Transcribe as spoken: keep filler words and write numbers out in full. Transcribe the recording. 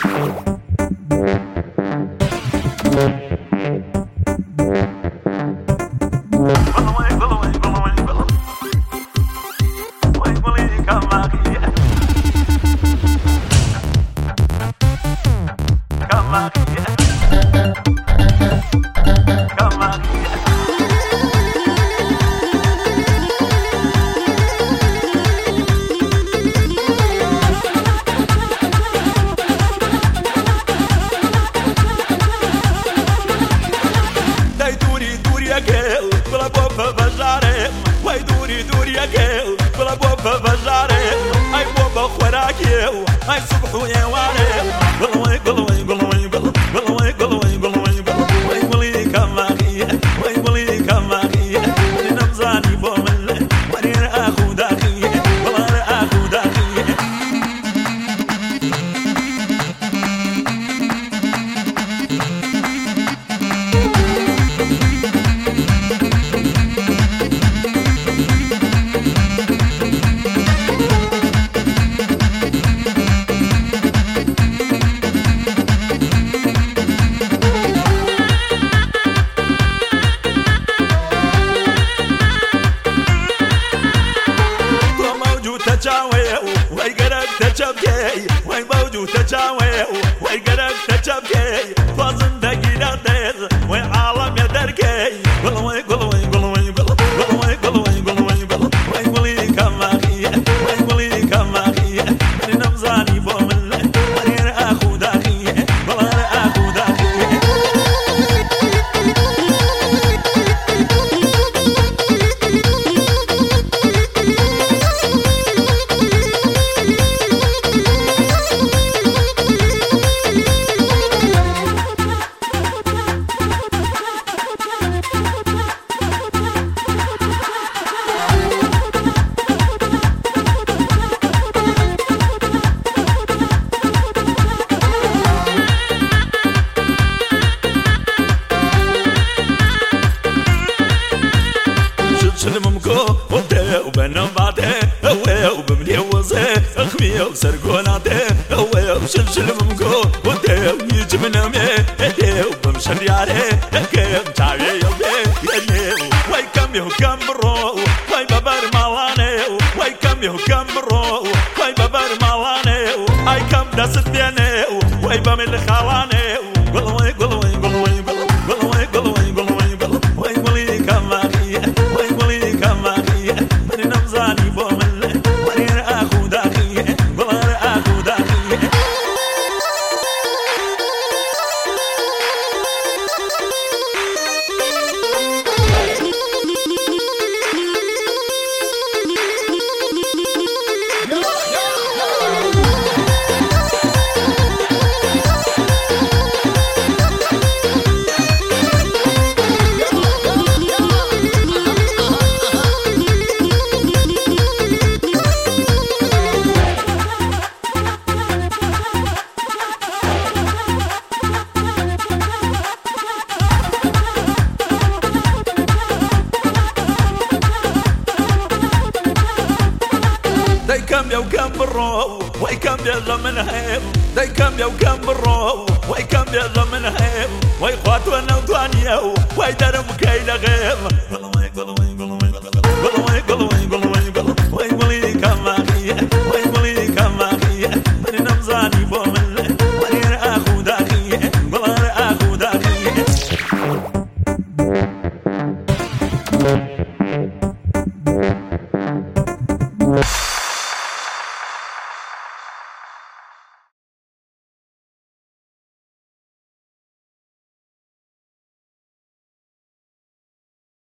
Ai صبح ويا واري قلوي قلوي قلوي قلوي قلوي قلوي قلوي قلوي كما هي قلوي كما هي نمزاني بومل وري اخو داخي والله اخو داخي وای گرک تچبکی وای موجو تچاوی وای گرک تچبکی تو زندگی دادز وای عالم درکی قلوی قلوی قلوی قلوی قلوی قلوی وای قلی کماخی وای قلی کماخی نمزانی بومل وریر اخو داخی وریر اخو داخی وبنباته هو وبملي وزه اخمي وسرقوناته هو وشلشل ممكو وده يجمنا مي هدي وبمشن ياري كم تعي يبي يلي واي كم يو كم برو واي ببر مالاني واي كم يو كم برو واي ببر مالاني اي كم دست بيني واي بمل خالاني قلوي قلوي قلوي قلوي قلوي قلوي واي قلي كماخي واي قلي كماخي نمزاني بومل ورير اخو داخي ورير اخو داخي كم يا وكم برو واي كم يا زمن هيم داي كم يا وكم برو واي كم يا زمن هيم واي خوات وانا وطانيا واي درم كايلا غيم قلوي قلوي قلوي قلوي قلوي قلوي واي ولي كما هي واي ولي كما هي من نمزاني بومل ورير اخو داخي ورير اخو داخي